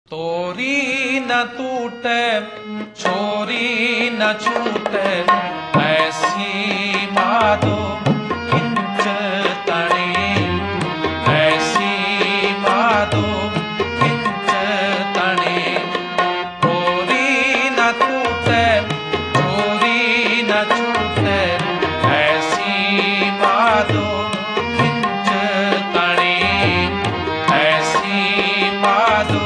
तोरी न टूटे छोरी न छूटे ऐसी माधो किंच तणी, ऐसी माधो किंच तणी। तोरी न टूटे छोरी न छूटे ऐसी माधो किंच तणी, ऐसी माधो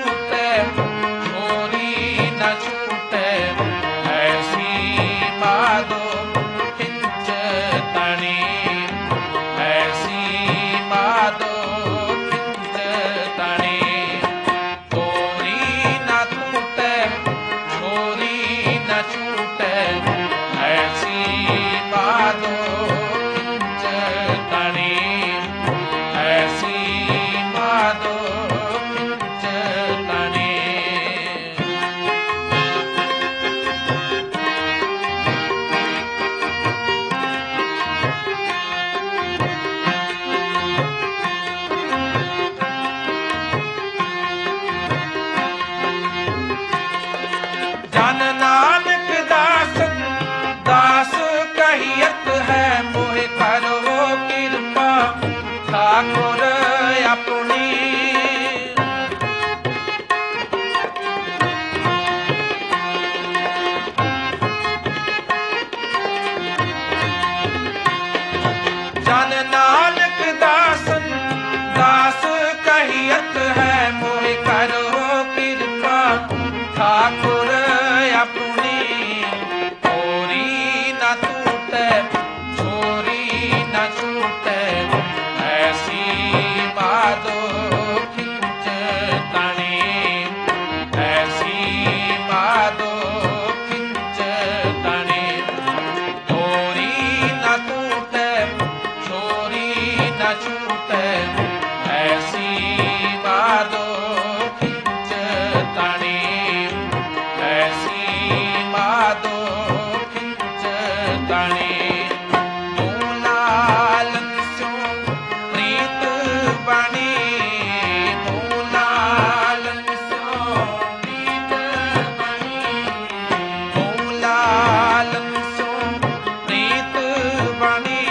मा तणे मूलालन स्यो प्रीत बणी मूलालन स्यो प्रीत बणी मूलालन स्यो प्रीत बणी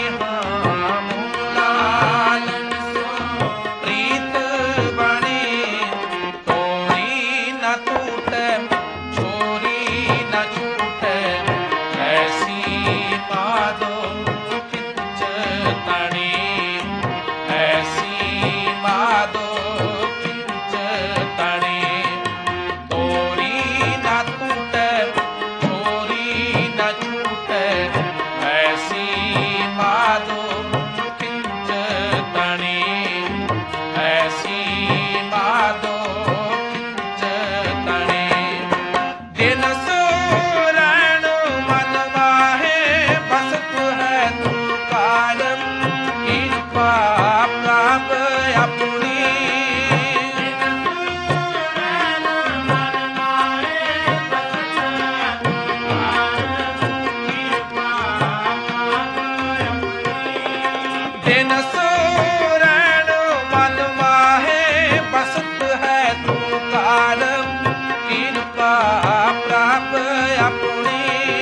मूलालन स्यो प्रीत बणी तोरी न टूटे छोरी न छूटे ऐसी माधो किंच तणी ऐसी माधो किंच तणी तोरी न टूटे छोरी न छूटे ऐसी माधो किंच तणी ऐसी माधो किंच तणी दिन सुरण मन माहे बसत है तू कारम कृपा प्राप अपनी दिन सुरण मन माहे बसत है तू कारम कृपा प्राप अपनी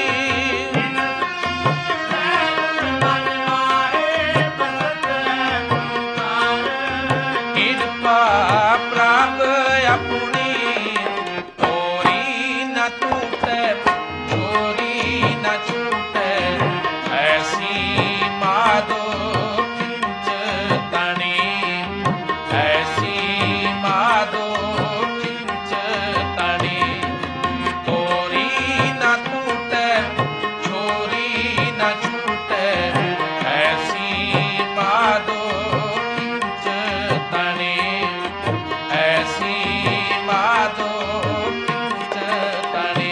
कृपा प्राप अपनी तोरी न टूटे छोरी न छूटे ऐसी माधो किंच तणी ऐसी माधो किंच तणी तोरी न टूटे छोरी न छूटे ऐसी माधो किंच तणी ऐसी माधो किंच तणी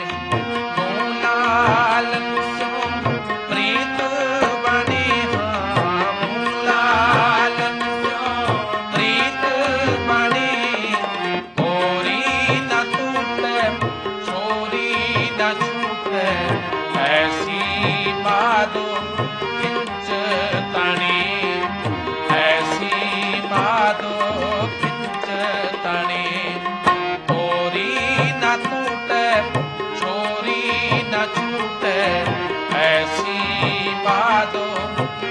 मूलालन स्यो प्रीत बणी मूलालन स्यो प्रीत बणी तोरी न टूटे छोरी न छूटे ऐसी माधो किंच तणी ऐसी माधो किंच तणी तोरी न टूटे छोरी न छूटे ऐसी माधो